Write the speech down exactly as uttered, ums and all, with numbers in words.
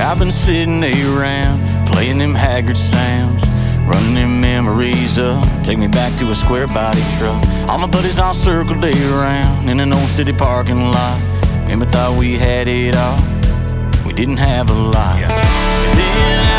Yeah, I've been sitting around, playing them Haggard sounds, running them memories up, take me back to a square body truck. All my buddies all circled around in an old city parking lot. Remember, thought we had it all, we didn't have a lot. Yeah. Then